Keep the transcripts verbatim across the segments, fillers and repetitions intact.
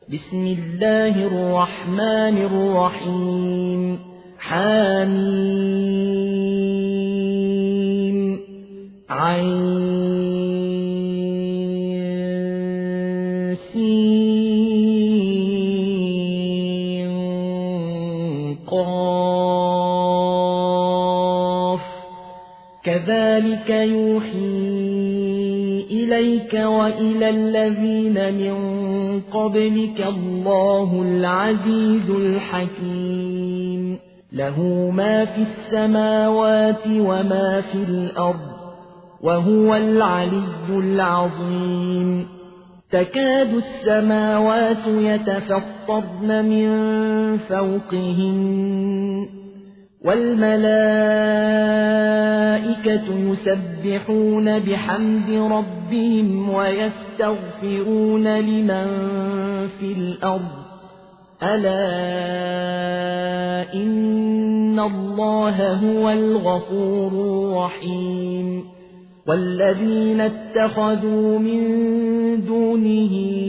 بسم الله الرحمن الرحيم حميم عين سين قاف كذلك يوحي إليك وإلى الذين من قبلك الله العزيز الحكيم له ما في السماوات وما في الأرض وهو العلي العظيم تكاد السماوات يتفطرن من فوقهن والملائكة يسبحون بحمد ربهم ويستغفرون لمن في الأرض ألا إن الله هو الغفور الرحيم والذين اتخذوا من دونه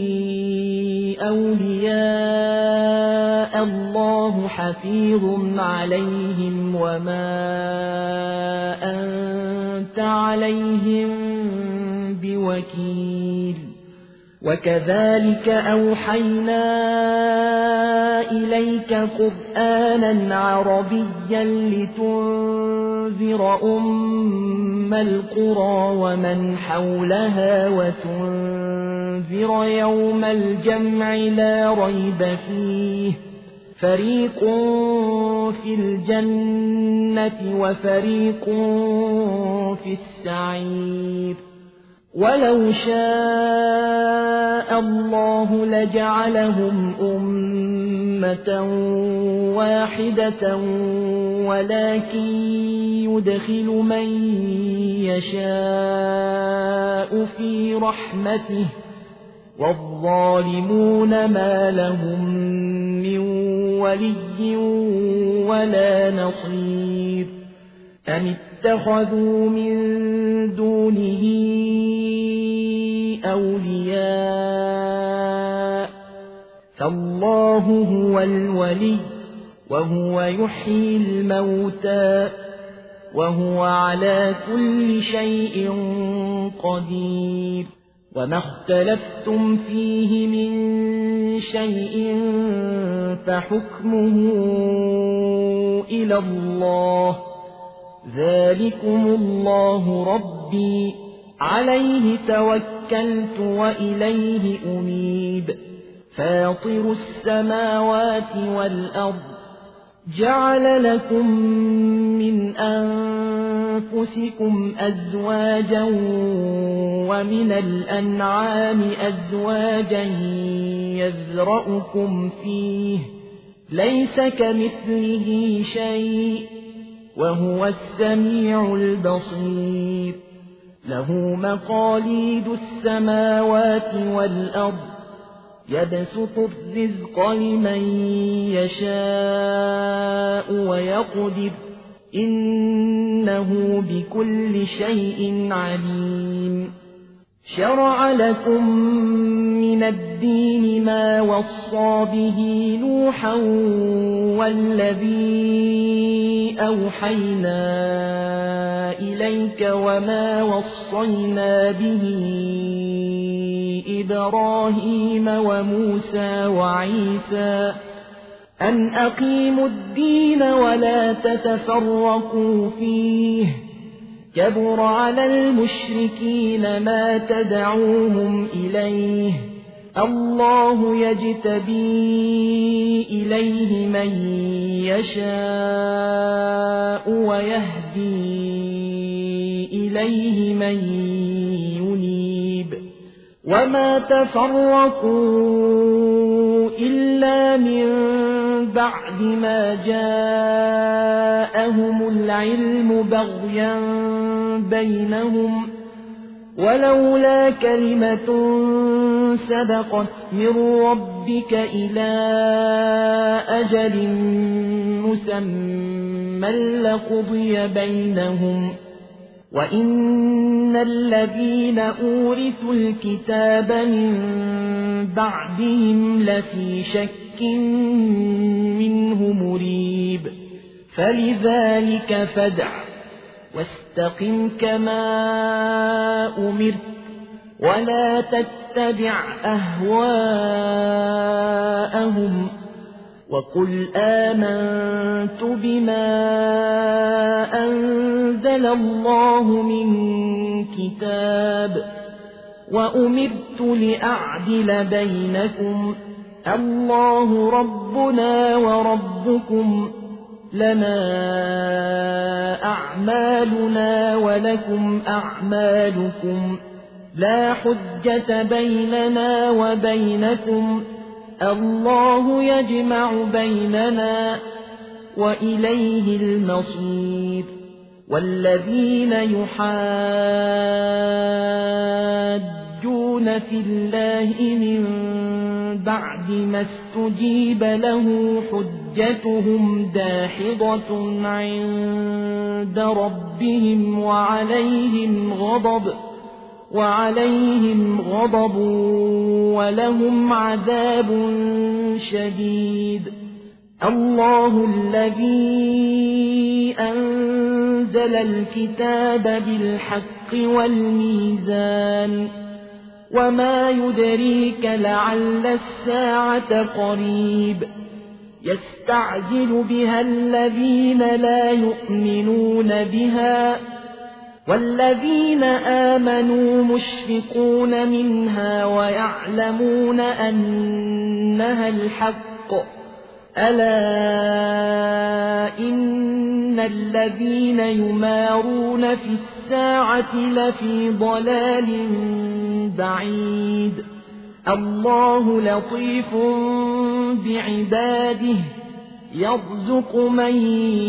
أولياء الله حفيظ عليهم وما أنت عليهم بوكيل وكذلك أوحينا إليك قرآنا عربيا لتنذر أم القرى ومن حولها وتنذر يوم الجمع لا ريب فيه فريق في الجنة وفريق في السعير ولو شاء الله لجعلهم أمة واحدة ولكن يدخل من يشاء في رحمته والظالمون ما لهم من ولي ولا نصير أم اتخذوا من دونه أولياء فالله هو الولي وهو يحيي الموتى وهو على كل شيء قدير وما اختلفتم فيه من شيء فحكمه إلى الله ذلكم الله ربي عليه توكلت وإليه أنيب فاطر السماوات والأرض جعل لكم من أنفسكم أزواجا ومن الأنعام أزواجا يذرأكم فيه ليس كمثله شيء وهو السميع البصير له مقاليد السماوات والأرض يبسط الرزق لمن يشاء ويقدر إنه بكل شيء عليم شرع لكم من الدين ما وصى به نوحا والذي أوحينا إليك وما وصينا به إبراهيم وموسى وعيسى أن أقيموا الدين ولا تتفرقوا فيه كبر على المشركين ما تدعوهم إليه الله يجتبي إليه من يشاء ويهدي إليه من ينيب وما تفرقوا إلا من بعد ما جاءهم العلم بغيا بينهم ولولا كلمة سبقت من ربك إلى أجل مسمى لقضي بينهم وإن الذين أورثوا الكتاب من بعدهم لفي شك منه مريب فلذلك فادع واستقم كما أمرت ولا تتبع أهواءهم وقل آمنت بما أنزل الله من كتاب وأمرت لأعدل بينكم الله ربنا وربكم لنا أعمالنا ولكم أعمالكم لا حجة بيننا وبينكم الله يجمع بيننا وإليه المصير والذين يحاجون في الله من بعد ما استجيب له حجتهم داحضة عند ربهم وعليهم غضب وعليهم غضب ولهم عذاب شديد الله الذي أنزل الكتاب بالحق والميزان وما يدريك لعل الساعة قريب يستعجل بها الذين لا يؤمنون بها والذين آمنوا مشفقون منها ويعلمون أنها الحق ألا إن الذين يمارون في الساعة لفي ضلال بعيد الله لطيف بعباده يرزق من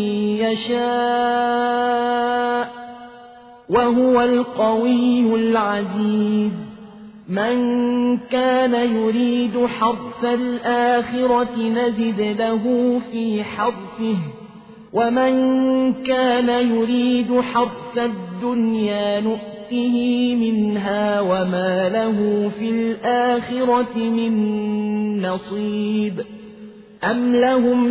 يشاء وهو القوي العزيز من كان يريد حرث الآخرة نزد له في حرثه ومن كان يريد حرث الدنيا نؤته منها وما له في الآخرة من نصيب أم لهم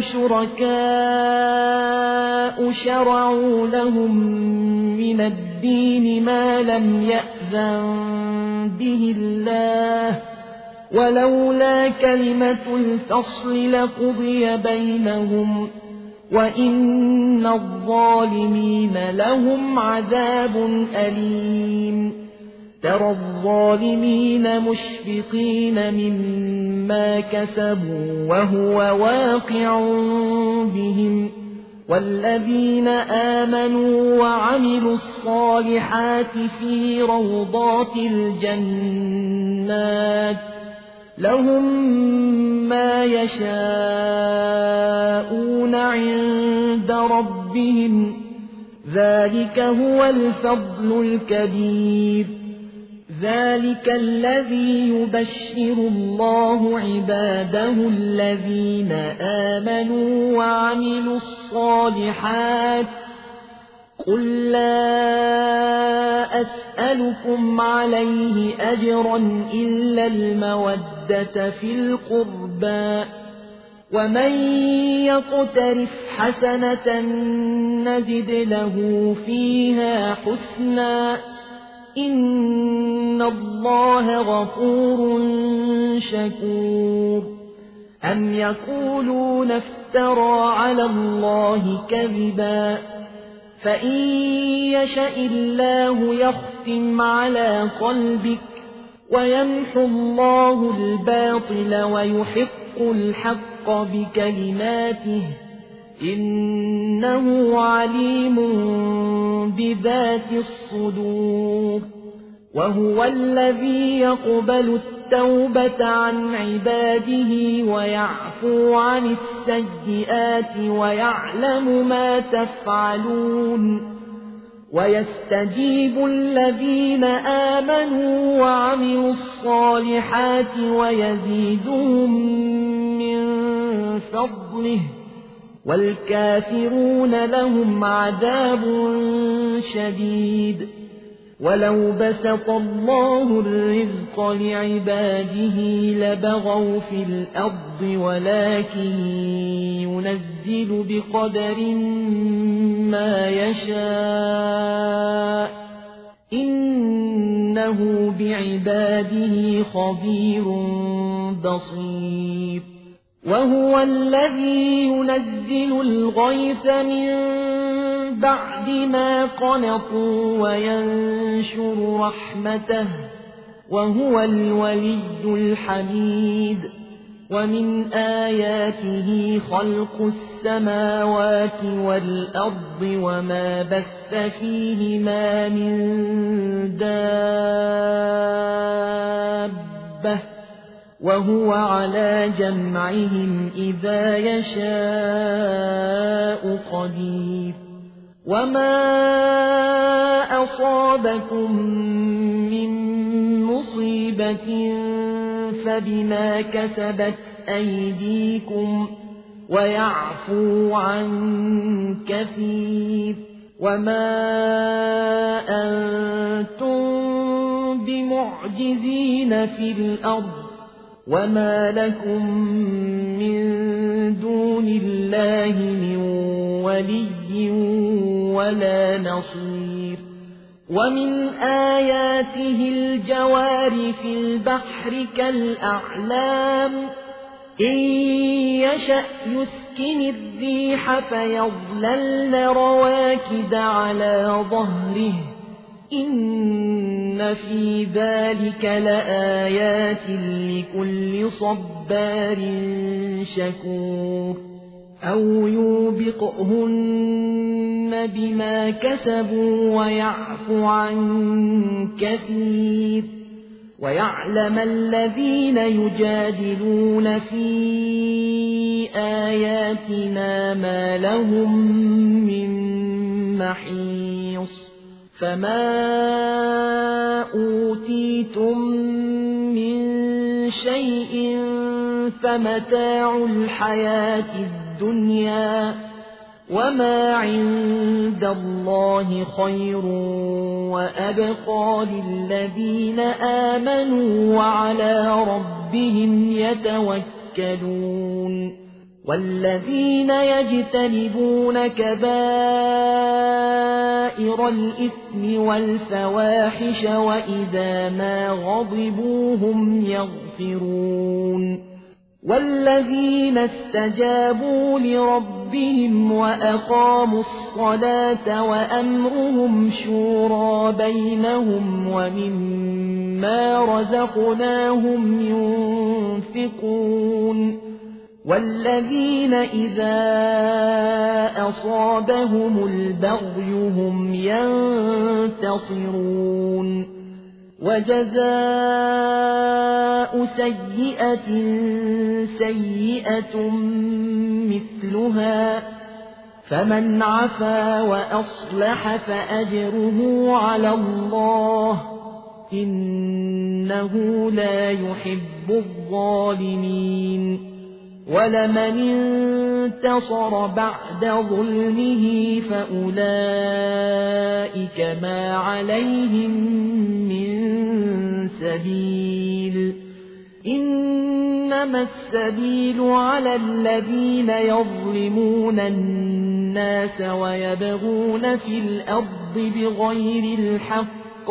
شركاء شرعوا لهم من الدين ما لم يأذن به الله ولولا كلمة الفصل لقضي بينهم وإن الظالمين لهم عذاب أليم ترى الظالمين مشفقين مما كسبوا وهو واقع بهم والذين آمنوا وعملوا الصالحات في روضات الجنات لهم ما يشاءون عند ربهم ذلك هو الفضل الكبير ذلك الذي يبشر الله عباده الذين آمنوا وعملوا الصالحات قل لا أسألكم عليه أجرا إلا المودة في القربى ومن يقترف حسنة نزد له فيها حسنا إن الله غفور شكور أم يقولون افترى على الله كذبا فإن يشأ الله يختم على قلبك ويمحو الله الباطل ويحق الحق بكلماته إنه عليم بذات الصدور وهو الذي يقبل التوبة عن عباده ويعفو عن السيئات ويعلم ما تفعلون ويستجيب الذين آمنوا وعملوا الصالحات ويزيدهم من فضله والكافرون لهم عذاب شديد. ولو بسط الله الرزق لعباده لبغوا في الأرض ولكن ينزل بقدر ما يشاء إنه بعباده خبير بصير. وهو الذي ينزل الغيث من بعد ما قنطوا وينشر رحمته وهو الولي الحميد. ومن آياته خلق السماوات والأرض وما بث فيهما من دابة وهو على جمعهم إذا يشاء قدير. وما أصابكم من مصيبة فبما كسبت أيديكم ويعفو عن كثير. وما أنتم بمعجزين في الأرض وما لكم من دون الله من ولي ولا نصير. ومن آياته الجوار في البحر كالأعلام إن يشأ يسكن الريح فيظللن رواكد على ظهره إن في ذلك لآيات لكل صبار شكور. أو يوبقهن بما كسبوا ويعفو عن كثير. ويعلم الذين يجادلون في آياتنا ما لهم من محيص. فما أوتيتم من شيء فمتاع الحياة الدنيا وما عند الله خير وأبقى للذين آمنوا وعلى ربهم يتوكلون. والذين يجتنبون كبائر الإثم والفواحش وإذا ما غضبوا هم يغفرون. والذين استجابوا لربهم وأقاموا الصلاة وأمرهم شورى بينهم ومما رزقناهم ينفقون. والذين إذا أصابهم البغي هم ينتصرون. وجزاء سيئة سيئة مثلها فمن عفا وأصلح فأجره على الله إنه لا يحب الظالمين. ولمن انتصر بعد ظلمه فأولئك ما عليهم من سبيل. إنما السبيل على الذين يظلمون الناس ويبغون في الأرض بغير الحق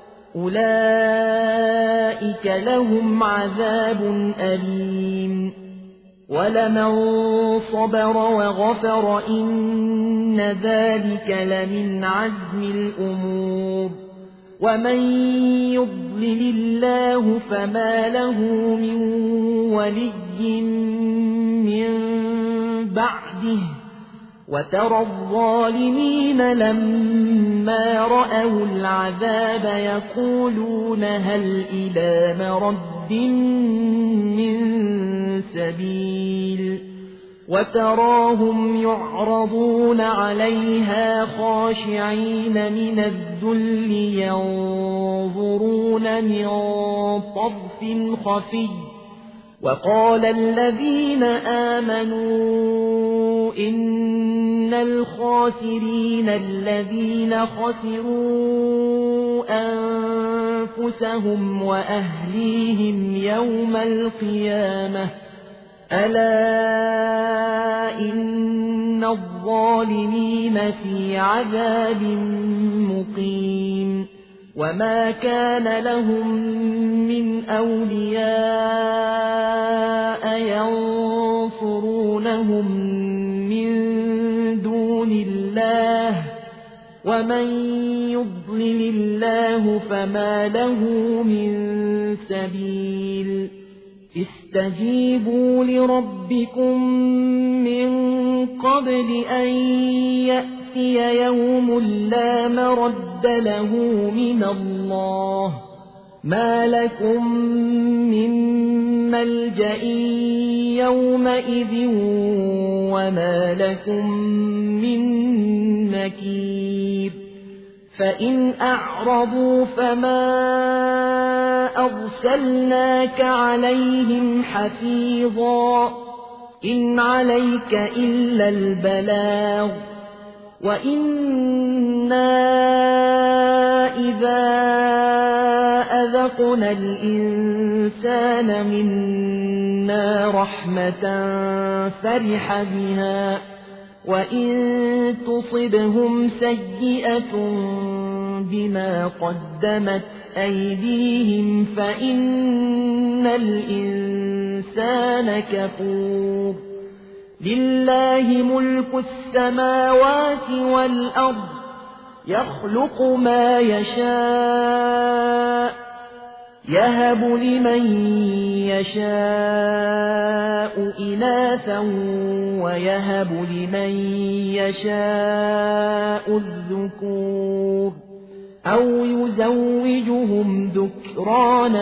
أولئك لهم عذاب أليم. ولمن صبر وغفر إن ذلك لمن عزم الأمور. ومن يضلل الله فما له من ولي من بعده. وترى الظالمين لما رأوا العذاب يقولون هل إلى مرد من سبيل. وتراهم يعرضون عليها خاشعين من الذل ينظرون من طرف خفي وقال الذين آمنوا إن الخاسرين الذين خسروا أنفسهم وأهليهم يوم القيامة ألا إن الظالمين في عذاب مقيم وما كان لهم من أولياء ينصرونهم من دون الله ومن يضلل الله فما له من سبيل استجيبوا لربكم من قبل أن يأتي يوم لا مرد له من الله ما لكم من ملجأ يومئذ وما لكم من نكير فإن أعرضوا فما أرسلناك عليهم حفيظا إن عليك إلا البلاغ وإنا إذا أذقنا الإنسان منا رحمة فرح بها وإن تصبهم سيئة بما قدمت أيديهم فإن الإنسان كفور لله ملك السماوات والأرض يخلق ما يشاء يهب لمن يشاء إناثا ويهب لمن يشاء الذكور أو يزوجهم ذكرانا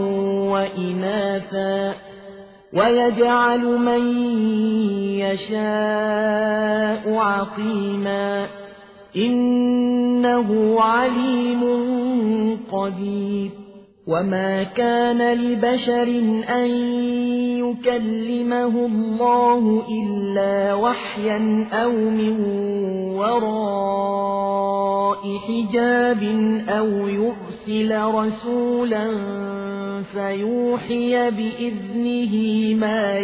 وإناثا ويجعل من يشاء عقيما إنه عليم قدير وما كان لبشر أن يكلمه الله إلا وحيا أو من وراء حجاب أو يرسل رسولا فيوحي بإذنه ما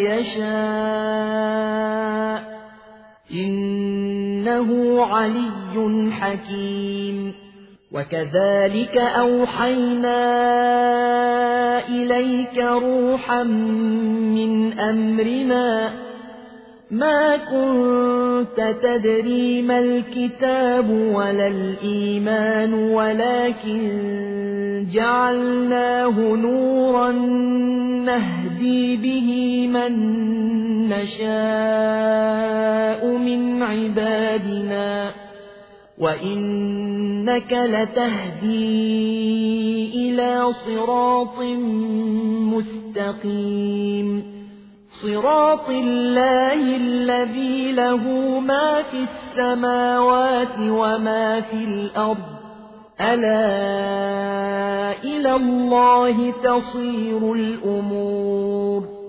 يشاء إنه علي حكيم وكذلك أوحينا إليك روحا من أمرنا ما كنت تدري ما الكتاب ولا الإيمان ولكن جعلناه نورا نهدي به من نشاء من عبادنا وإنك لتهدي إلى صراط مستقيم صراط الله الذي له ما في السماوات وما في الأرض ألا إلى الله تصير الأمور